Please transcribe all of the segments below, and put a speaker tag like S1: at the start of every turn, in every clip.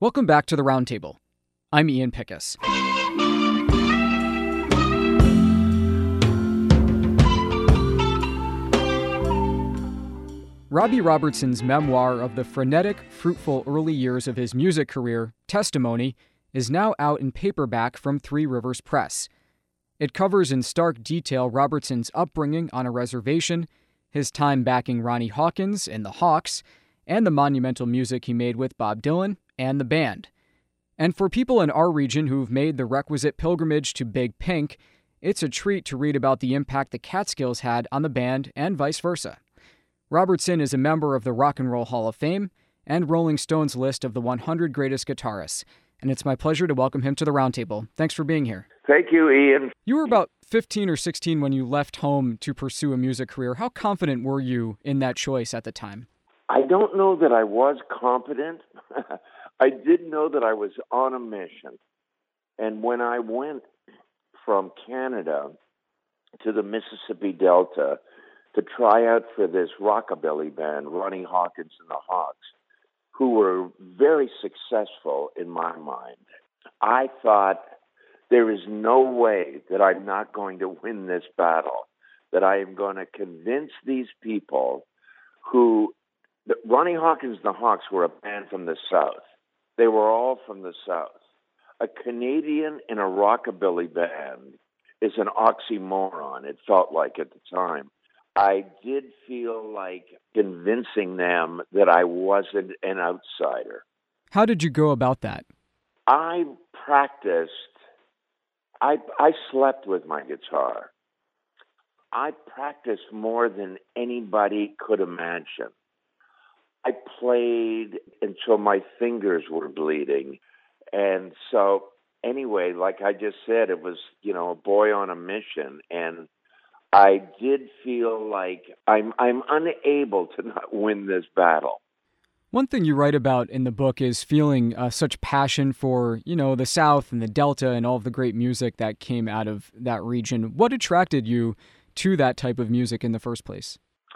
S1: Welcome back to the Roundtable. I'm Ian Pickus. Robbie Robertson's memoir of the frenetic, fruitful early years of his music career, Testimony, is now out in paperback from Three Rivers Press. It covers in stark detail Robertson's upbringing on a reservation, his time backing Ronnie Hawkins and the Hawks, and the monumental music he made with Bob Dylan and the band. And for people in our region who've made the requisite pilgrimage to Big Pink, it's a treat to read about the impact the Catskills had on the band and vice versa. Robertson is a member of the Rock and Roll Hall of Fame and Rolling Stone's list of the 100 greatest guitarists, and it's my pleasure to welcome him to the Roundtable. Thanks for being here.
S2: Thank you, Ian.
S1: You were about 15 or 16 when you left home to pursue a music career. How confident were you in that choice at the time?
S2: I don't know that I was confident. I did know that I was on a mission. And when I went from Canada to the Mississippi Delta to try out for this rockabilly band, Ronnie Hawkins and the Hawks, who were very successful in my mind, I thought there is no way that I'm not going to win this battle, that I am going to convince these people who... Ronnie Hawkins and the Hawks were a band from the South. They were all from the South. A Canadian in a rockabilly band is an oxymoron, it felt like at the time. I did feel like convincing them that I wasn't an outsider.
S1: How did you go about that?
S2: I practiced. I slept with my guitar. I practiced more than anybody could imagine. I played until my fingers were bleeding. And so anyway, like I just said, it was, a boy on a mission. And I did feel like I'm unable to not win this battle.
S1: One thing you write about in the book is feeling such passion for, the South and the Delta and all of the great music that came out of that region. What attracted you to that type of music in the first place?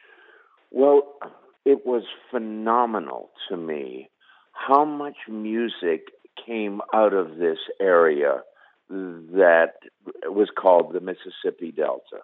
S2: Well, it was phenomenal to me how much music came out of this area that was called the Mississippi Delta.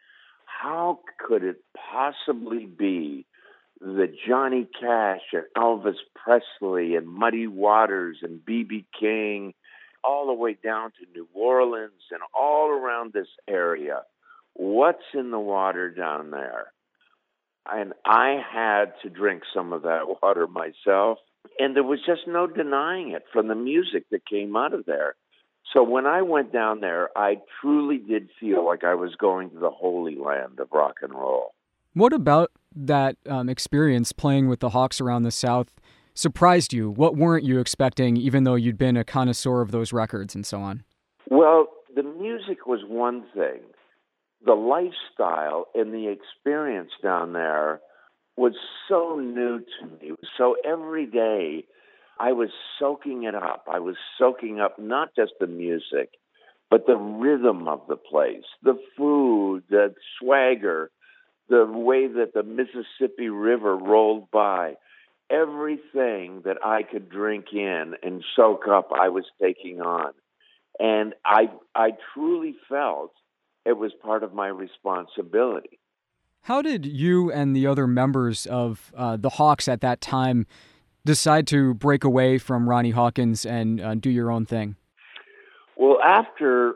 S2: How could it possibly be that Johnny Cash and Elvis Presley and Muddy Waters and B.B. King, all the way down to New Orleans and all around this area, what's in the water down there? And I had to drink some of that water myself. And there was just no denying it from the music that came out of there. So when I went down there, I truly did feel like I was going to the holy land of rock and roll.
S1: What about that experience playing with the Hawks around the South surprised you? What weren't you expecting, even though you'd been a connoisseur of those records and so on?
S2: Well, the music was one thing. The lifestyle and the experience down there was so new to me. So every day I was soaking it up. I was soaking up not just the music, but the rhythm of the place, the food, the swagger, the way that the Mississippi River rolled by. Everything that I could drink in and soak up, I was taking on. And I truly felt it was part of my responsibility.
S1: How did you and the other members of the Hawks at that time decide to break away from Ronnie Hawkins and do your own thing?
S2: Well, after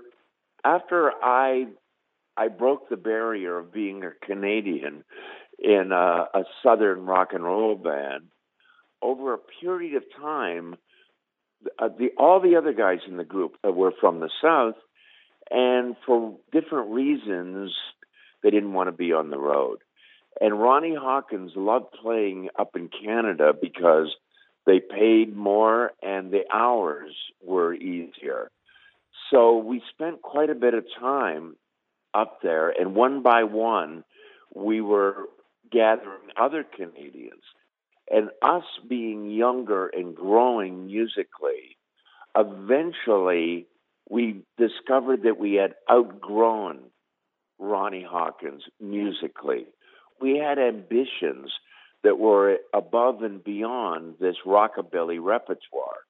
S2: I broke the barrier of being a Canadian in a Southern rock and roll band, over a period of time, all the other guys in the group were from the South, and for different reasons, they didn't want to be on the road. And Ronnie Hawkins loved playing up in Canada because they paid more and the hours were easier. So we spent quite a bit of time up there, and one by one, we were gathering other Canadians. And us being younger and growing musically, eventually we discovered that we had outgrown Ronnie Hawkins musically. We had ambitions that were above and beyond this rockabilly repertoire.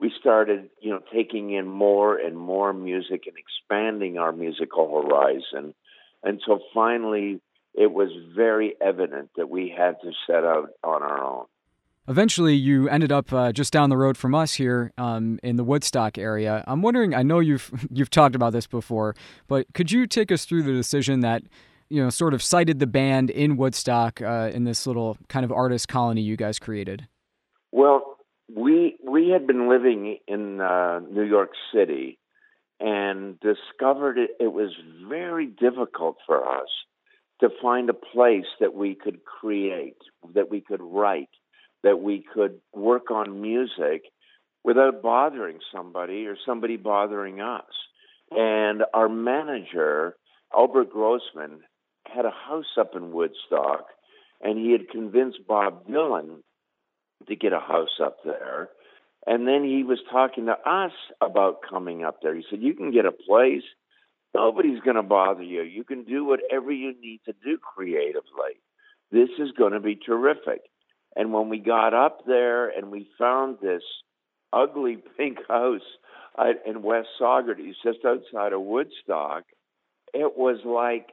S2: we started, taking in more and more music and expanding our musical horizon. And so finally, it was very evident that we had to set out on our own.
S1: Eventually, you ended up just down the road from us here in the Woodstock area. I'm wondering, I know you've talked about this before, but could you take us through the decision that, sort of sited the band in Woodstock in this little kind of artist colony you guys created?
S2: Well, we had been living in New York City and discovered it was very difficult for us to find a place that we could create, that we could write, that we could work on music without bothering somebody or somebody bothering us. And our manager, Albert Grossman, had a house up in Woodstock, and he had convinced Bob Dylan to get a house up there. And then he was talking to us about coming up there. He said, you can get a place. Nobody's going to bother you. You can do whatever you need to do creatively. This is going to be terrific. And when we got up there and we found this ugly pink house in West Saugerties, just outside of Woodstock, it was like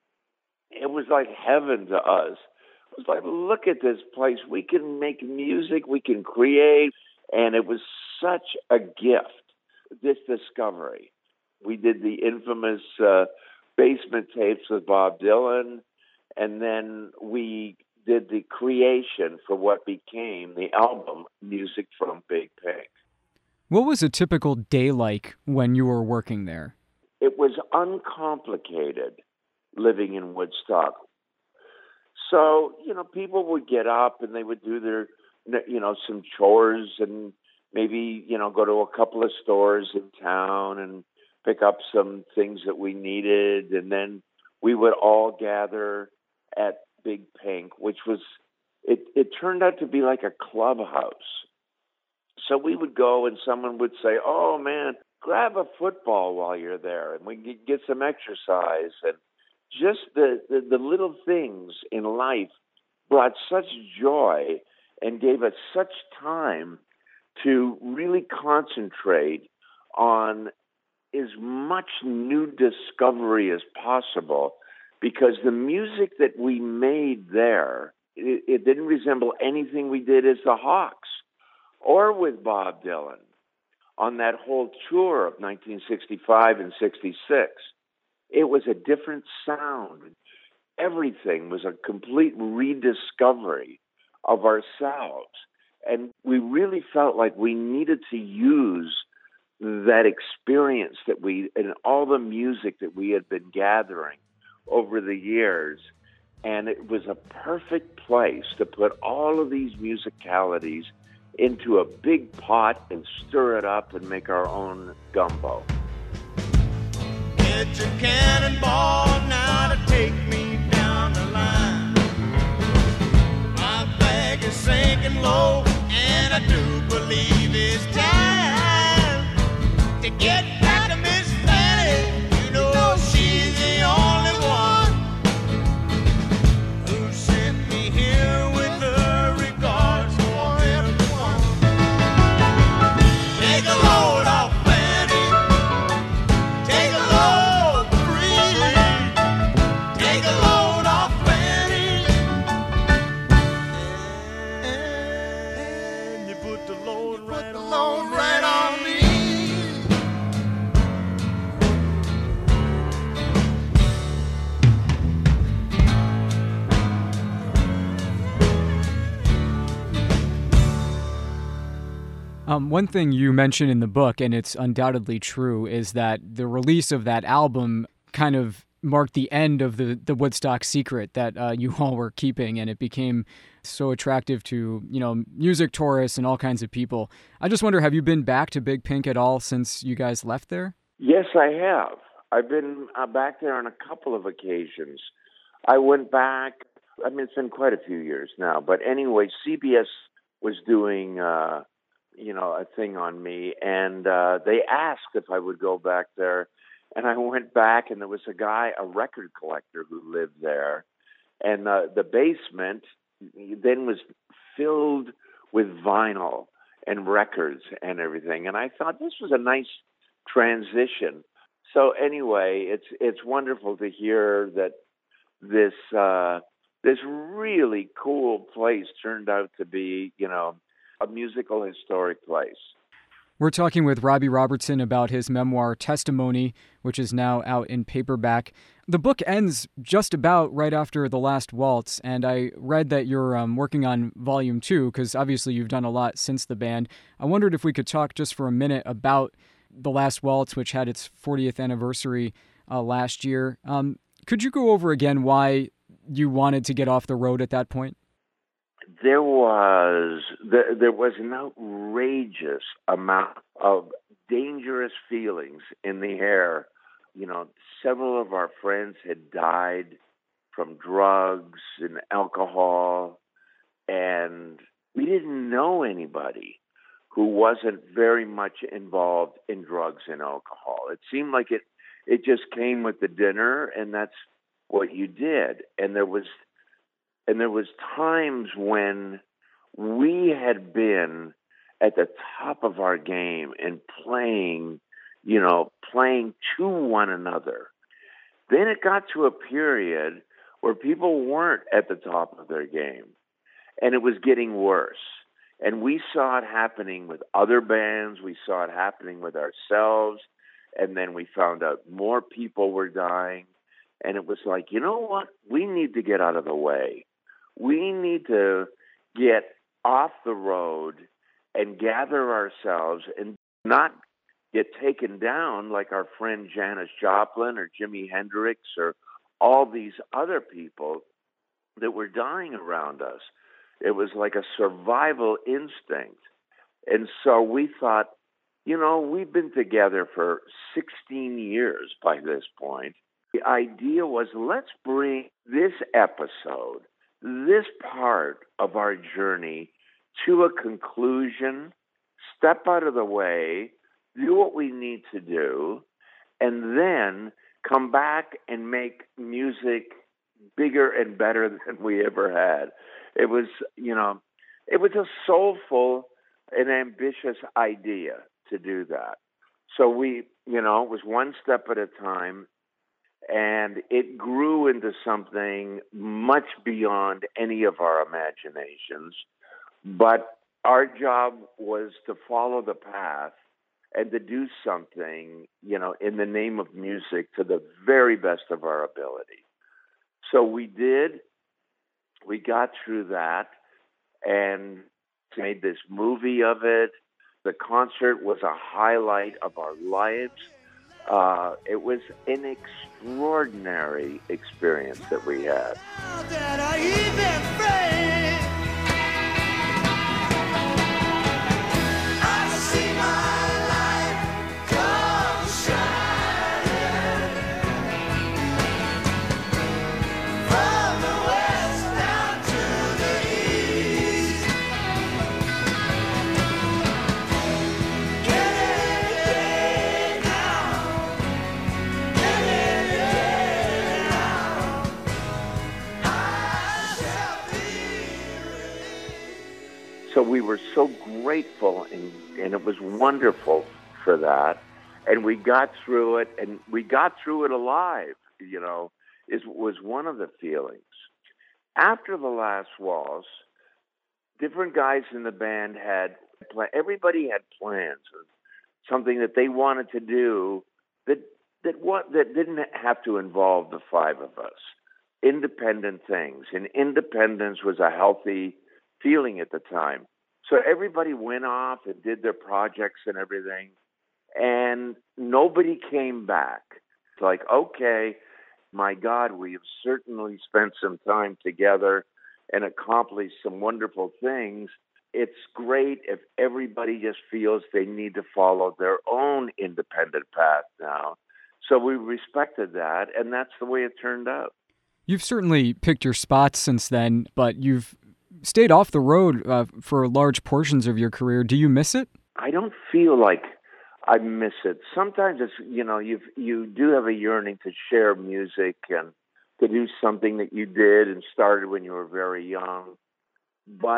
S2: heaven to us. It was like, look at this place. We can make music. We can create. And it was such a gift, this discovery. We did the infamous basement tapes with Bob Dylan, and then we did the creation for what became the album, Music from Big Pink.
S1: What was a typical day like when you were working there?
S2: It was uncomplicated living in Woodstock. So, people would get up and they would do their, some chores and maybe, go to a couple of stores in town and pick up some things that we needed. And then we would all gather at Big Pink, which was, it turned out to be like a clubhouse. So we would go and someone would say, oh man, grab a football while you're there and we could get some exercise. And just the little things in life brought such joy and gave us such time to really concentrate on as much new discovery as possible, because the music that we made there, it didn't resemble anything we did as the Hawks or with Bob Dylan on that whole tour of 1965 and 66. It was a different sound. Everything was a complete rediscovery of ourselves. And we really felt like we needed to use that experience that and all the music that we had been gathering over the years. And it was a perfect place to put all of these musicalities into a big pot and stir it up and make our own gumbo.
S3: Get your cannonball now to take me down the line. My bag is sinking low, and I do believe it's time to get back to Miss Fanny. You know she's the only one who sent me here with her regards for everyone. Take a load off Fanny. Take a load free. Take a load off Fanny. And you put the load right on me.
S1: One thing you mention in the book, and it's undoubtedly true, is that the release of that album kind of marked the end of the Woodstock secret that you all were keeping, and it became so attractive to, music tourists and all kinds of people. I just wonder, have you been back to Big Pink at all since you guys left there?
S2: Yes, I have. I've been back there on a couple of occasions. I went back, it's been quite a few years now, but anyway, CBS was doing a thing on me, and they asked if I would go back there, and I went back, and there was a record collector who lived there, and the basement then was filled with vinyl, and records and everything. And I thought this was a nice transition. So anyway, it's wonderful to hear that this this really cool place turned out to be, a musical historic place.
S1: We're talking with Robbie Robertson about his memoir, Testimony, which is now out in paperback. The book ends just about right after The Last Waltz, and I read that you're working on Volume 2, because obviously you've done a lot since the band. I wondered if we could talk just for a minute about The Last Waltz, which had its 40th anniversary last year. Could you go over again why you wanted to get off the road at that point?
S2: There was an outrageous amount of dangerous feelings in the air. Several of our friends had died from drugs and alcohol, and we didn't know anybody who wasn't very much involved in drugs and alcohol. It seemed like it just came with the dinner, and that's what you did. And there was times when we had been at the top of our game and playing to one another. Then it got to a period where people weren't at the top of their game, and it was getting worse. And we saw it happening with other bands. We saw it happening with ourselves. And then we found out more people were dying. And it was like, you know what? We need to get out of the way. We need to get off the road and gather ourselves and not get taken down like our friend Janis Joplin or Jimi Hendrix or all these other people that were dying around us. It was like a survival instinct. And so we thought, we've been together for 16 years by this point. The idea was, let's bring this episode, this part of our journey to a conclusion, step out of the way, do what we need to do, and then come back and make music bigger and better than we ever had. It was, it was a soulful and ambitious idea to do that. So we, it was one step at a time, and it grew into something much beyond any of our imaginations. But our job was to follow the path and to do something, in the name of music to the very best of our ability. So we did. We got through that and made this movie of it. The concert was a highlight of our lives. It was an extraordinary experience that we had. So we were so grateful, and it was wonderful for that. And we got through it, and we got through it alive, was one of the feelings. After The Last Waltz, different guys in the band everybody had plans of something that they wanted to do that didn't have to involve the five of us. Independent things. And independence was a healthy feeling at the time. So everybody went off and did their projects and everything, and nobody came back. It's like, okay, my God, we have certainly spent some time together and accomplished some wonderful things. It's great if everybody just feels they need to follow their own independent path now. So we respected that, and that's the way it turned out.
S1: You've certainly picked your spots since then, but you've stayed off the road for large portions of your career. Do you miss it?
S2: I don't feel like I miss it. Sometimes it's, you do have a yearning to share music and to do something that you did and started when you were very young. But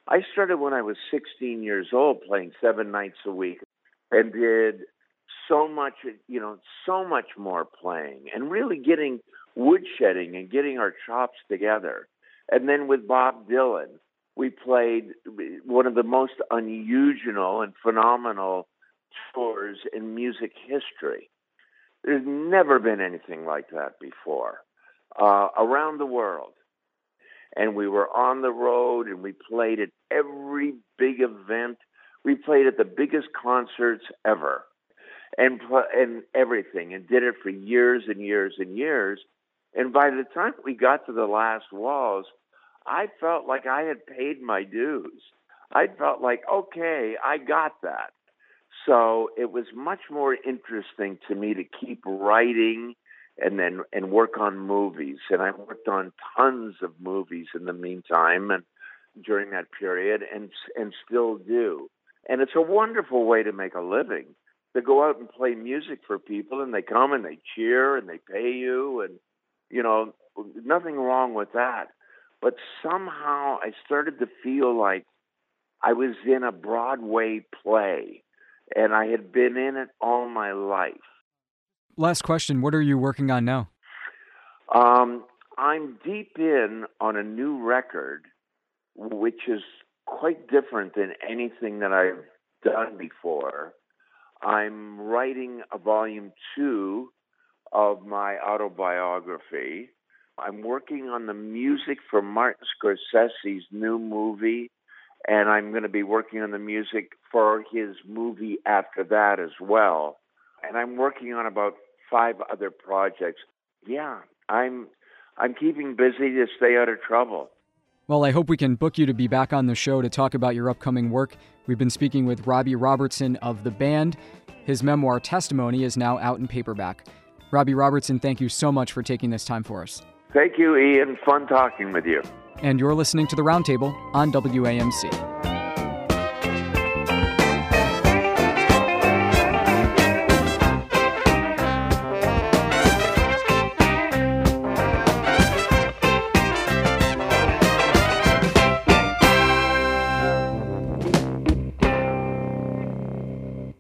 S2: I started when I was 16 years old, playing 7 nights a week, and did so much more playing, and really getting woodshedding and getting our chops together. And then with Bob Dylan, we played one of the most unusual and phenomenal tours in music history. There's never been anything like that before, around the world. And we were on the road, and we played at every big event. We played at the biggest concerts ever, and everything, and did it for years and years and years. And by the time we got to the last waltz, I felt like I had paid my dues. I felt like, okay, I got that. So it was much more interesting to me to keep writing and work on movies. And I worked on tons of movies in the meantime and during that period, and still do. And it's a wonderful way to make a living, to go out and play music for people, and they come and they cheer and they pay you, and, nothing wrong with that. But somehow I started to feel like I was in a Broadway play, and I had been in it all my life.
S1: Last question, what are you working on now?
S2: I'm deep in on a new record, which is quite different than anything that I've done before. I'm writing a volume 2 of my autobiography. I'm working on the music for Martin Scorsese's new movie, and I'm going to be working on the music for his movie after that as well. And I'm working on about 5 other projects. Yeah, I'm keeping busy to stay out of trouble.
S1: Well, I hope we can book you to be back on the show to talk about your upcoming work. We've been speaking with Robbie Robertson of The Band. His memoir, Testimony, is now out in paperback. Robbie Robertson, thank you so much for taking this time for us.
S2: Thank you, Ian. Fun talking with you.
S1: And you're listening to The Roundtable on WAMC.